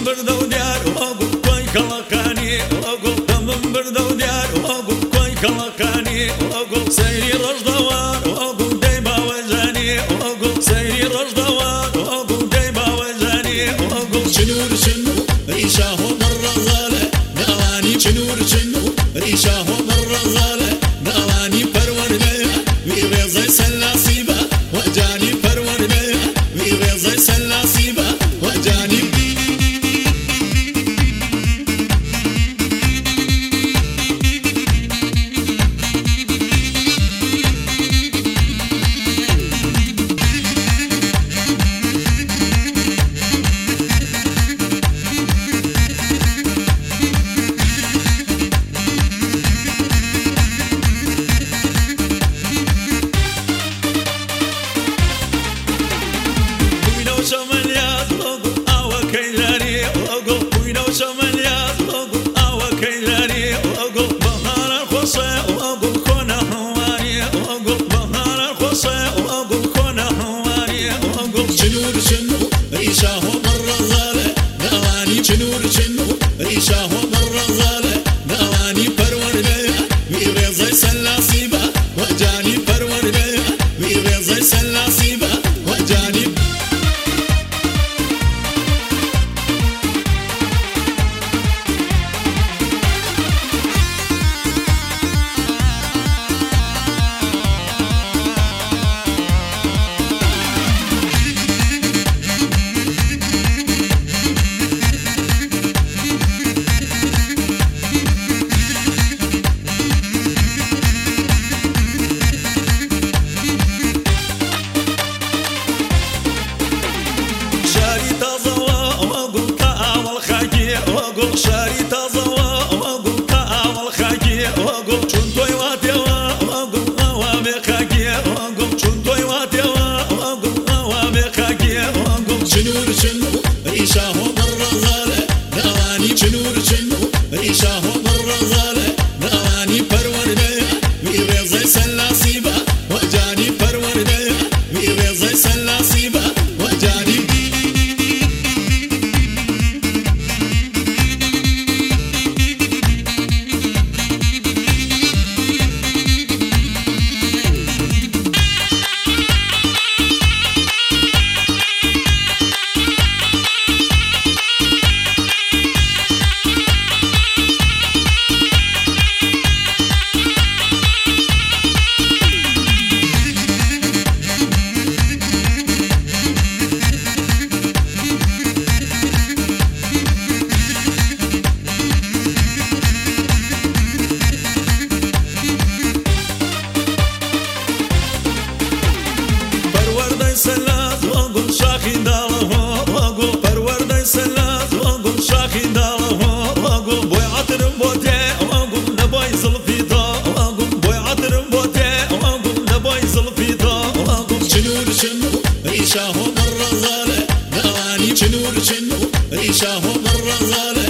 برده و دیار وەگو کۆی کەڵەکانی وەگو دەمم برده و دیار وەگو کۆی کەڵەکانی وەگو سەیری ڕۆژدەوار وەگو دەی باوەجانی وەگو سەیری ڕۆژدەوار وەگو دەی باوەجانی وەگو چنور چنو ریشاه و مڕەزالە ناوانی چنور چنو ریشاه و مڕەزالە ناوانی پەروەردەیە وی ڕێزەی سەلاسی بە وەجانی پەروەردەیە وی ڕێزەی سەلاسی بە وەجانی چنور چنو ریشاه و مڕەزالە ناوانی چنور چنو ریشاه و مڕەزالە ناوانی پەروەردەیە وی ڕێزەی سەلاسی بە وەجانی پەروەردەیە وی ڕێزەی سەلاسی بە وەجانی شاری تازەوە وەگو تاوەڵ خاکی وەگو چون تۆی واتێوە وەگو ئەوە بێخاکیە وەگو چون تۆی واتێوە وەگو ئەوە بێخاکیە وەگو چنور چنو ریشاه و مڕەزالە ناوانی چنور چنو ریشاه و مڕەزالە ناوانی پەروەردەیە وی ڕێزەی سەلاسی بە وەجانی پەروەردەیە وی ڕێزەی سەلاسی بە وەجانی سەلاز وەگو شاخی داڵەوە وەگو پەروەردەی سەلاز وەگو شاخی داڵەوە وەگو بۆی عەترم بۆ تێ وەگو لە بۆی زڵفی تۆ وەگو بۆی عەترم بۆ تێ وەگو لە بۆی زڵفی تۆ وەگو چنور چنو ریشاه و مڕەزالە ناوانی چنور چنو ریشاه و مڕەزالە